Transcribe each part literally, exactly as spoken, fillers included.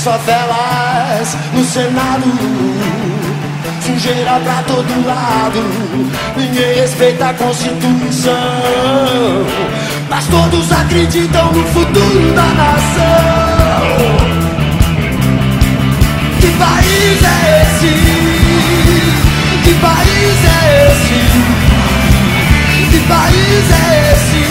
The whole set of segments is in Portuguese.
favelas, no Senado, sujeira pra todo lado. Ninguém respeita a Constituição, mas todos acreditam no futuro da nação. Que país é esse? Que país é esse? Que país é esse?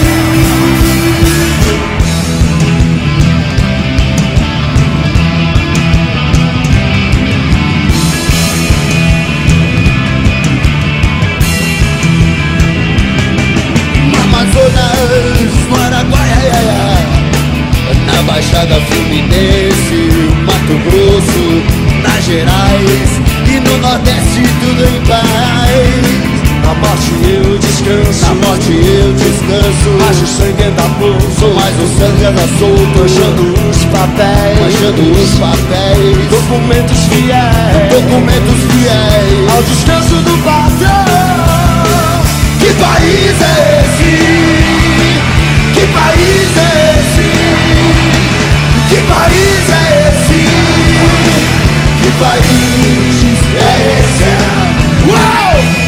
Amazonas, no Araguaia, na Baixada Fluminense, Mato Grosso, Minas Gerais e no Nordeste tudo em paz. Na morte eu descanso, na morte eu descanso. Mas o sangue ainda pulso, mas o sangue anda solto, manchando os papéis, manchando os papéis. Documentos fiéis, documentos fiéis ao descanso do patrão. Que país é esse? Que país é esse? Que país é esse? Que país é esse? Uau!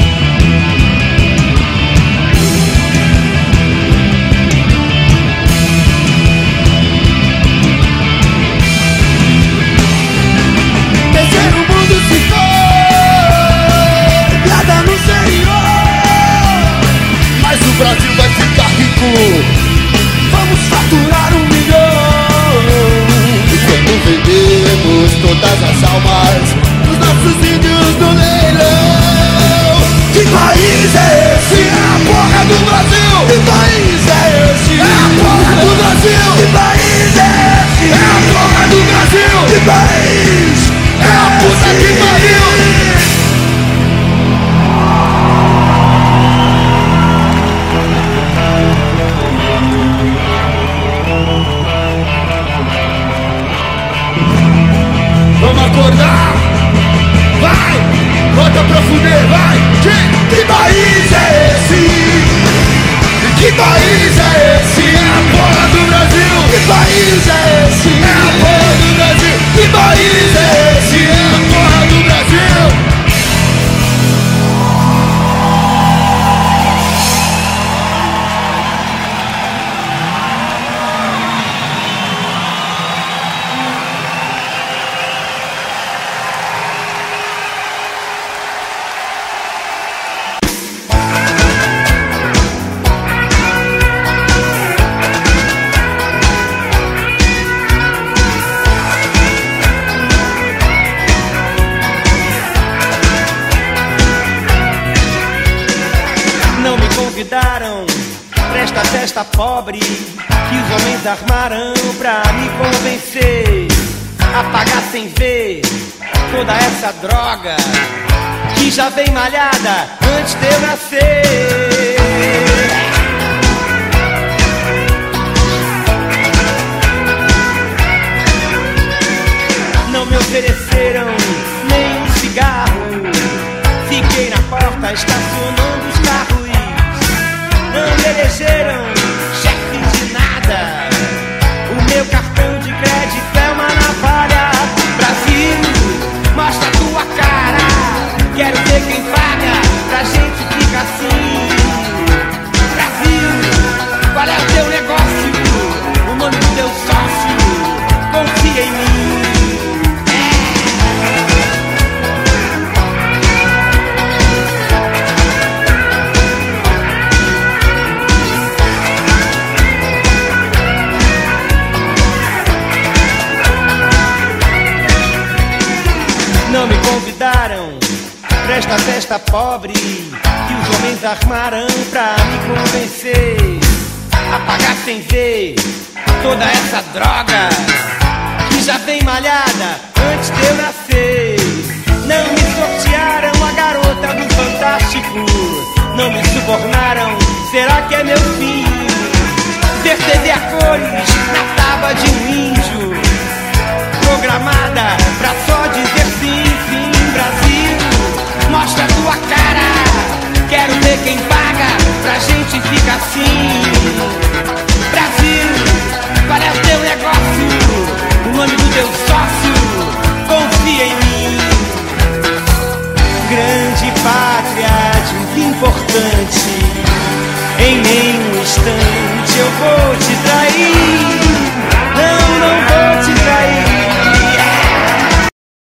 Terceiro mundo se foi, nada no Senhor, mas o Brasil vai ficar rico. Vamos faturar um milhão. E quando vendemos todas as almas dos nossos índios no leilão. Que país é esse? É a porra do Brasil. Que país é esse? É a porra do Brasil. Que país é esse? É a porra do Brasil. Que país é a puta que pariu. Vamos acordar! Vai! Bota pra fuder, vai! Que, que país é esse? Que país é esse? É a porra do Brasil! Que país é esse? É a porra do Brasil! Que país é esse? É a porra do Brasil! Presta festa pobre que os homens armaram pra me convencer a pagar sem ver toda essa droga que já vem malhada antes de eu nascer. Não me ofereceram nem um cigarro, fiquei na porta estacionando os carros. Não me elegeram chefe de nada, o meu cartão de crédito é uma navalha. Brasil, mostra a tua cara, quero ver quem paga pra gente ficar assim. Brasil, qual é o teu negócio, o nome do teu sócio, confia em mim. Não me convidaram pra esta festa pobre que os homens armaram pra me convencer a pagar sem ver toda essa droga que já vem malhada antes de eu nascer. Não me sortearam a garota do Fantástico, não me subornaram, será que é meu fim? Ver T V a cores na tábua de um índio, programada pra só dizer sim, sim. Brasil, mostra a tua cara, quero ver quem paga pra gente ficar assim. Brasil, qual é o teu negócio, o nome do teu sócio, instante, em nenhum instante eu vou te trair.